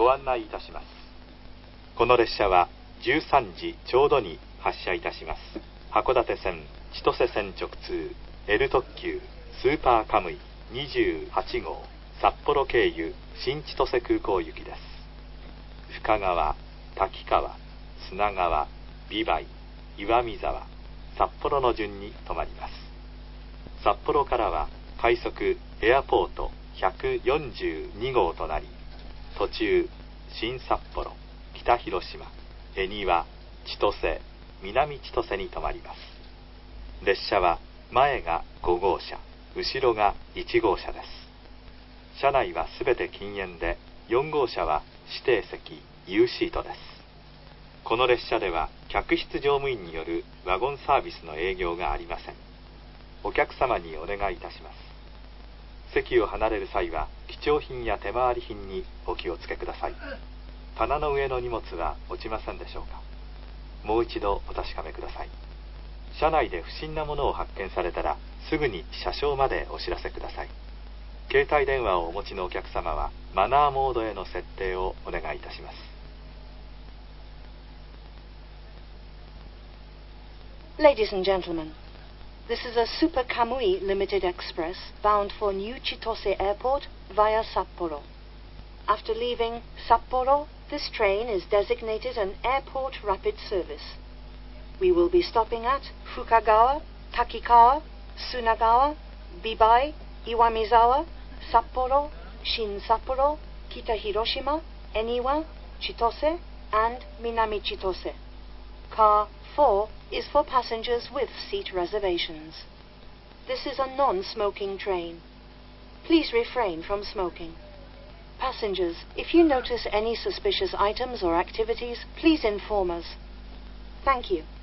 ご案内いたします。この列車は13時ちょうどに発車いたします。函館線千歳線直通 L 特急スーパーカムイ28号札幌経由新千歳空港行きです。深川、滝川、砂川、美唄、岩見沢、札幌の順に停まります。札幌からは快速エアポート142号となり、途中新札幌、北広島、恵庭、千歳、南千歳に停まります。列車は前が5号車、後ろが1号車です。車内はすべて禁煙で、4号車は指定席 U シートです。この列車では客室乗務員によるワゴンサービスの営業がありません。お客様にお願いいたします。席を離れる際は貴重品や手回り品にお気をつけください。棚の上の荷物は落ちませんでしょうか。もう一度お確かめください。車内で不審なものを発見されたらすぐに車掌までお知らせください。携帯電話をお持ちのお客様はマナーモードへの設定をお願いいたします。 Ladies and gentlemen, this is a Super Kamui Limited Express bound for New Chitose Airport via Sapporo. After leaving Sapporo, this train is designated an airport rapid service. We will be stopping at Fukagawa, Takikawa, Tsunagawa, Bibai, Iwamizawa, Sapporo, Shin Sapporo, Kita Hiroshima, Eniwa, Chitose, and Minami Chitose. Car 4 is for passengers with seat reservations. This is a non-smoking train. Please refrain from smoking. Passengers, if you notice any suspicious items or activities, please inform us. Thank you.